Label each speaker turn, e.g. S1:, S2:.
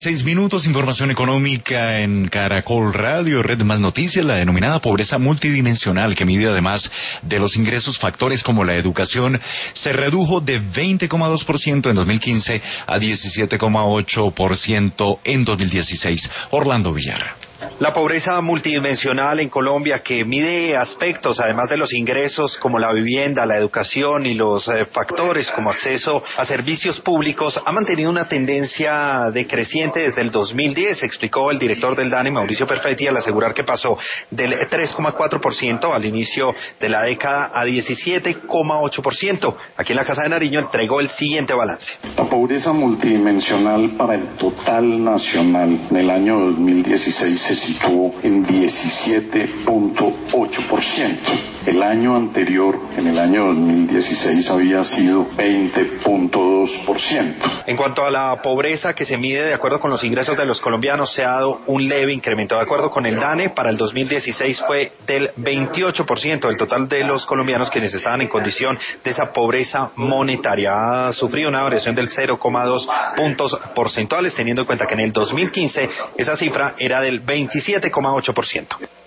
S1: 6 minutos, información económica en Caracol Radio, Red Más Noticias. La denominada pobreza multidimensional, que mide además de los ingresos factores como la educación, se redujo de 20,2% en 2015 a 17,8% en 2016. Orlando Villar.
S2: La pobreza multidimensional en Colombia, que mide aspectos, además de los ingresos, como la vivienda, la educación y los factores como acceso a servicios públicos, ha mantenido una tendencia decreciente desde el 2010, explicó el director del DANE, Mauricio Perfetti, al asegurar que pasó del 3,4% al inicio de la década a 17,8%. Aquí en la Casa de Nariño entregó el siguiente balance.
S3: La pobreza multidimensional para el total nacional en el año 2016 se situó en 17,8%. El año anterior, en el año 2016, había sido 20,2%.
S2: En cuanto a la pobreza que se mide de acuerdo con los ingresos de los colombianos, se ha dado un leve incremento. De acuerdo con el DANE, para el 2016 fue del 28% del total de los colombianos quienes estaban en condición de esa pobreza monetaria. Ha sufrido una variación del 0,2 puntos porcentuales, teniendo en cuenta que en el 2015 esa cifra era del 27,8%.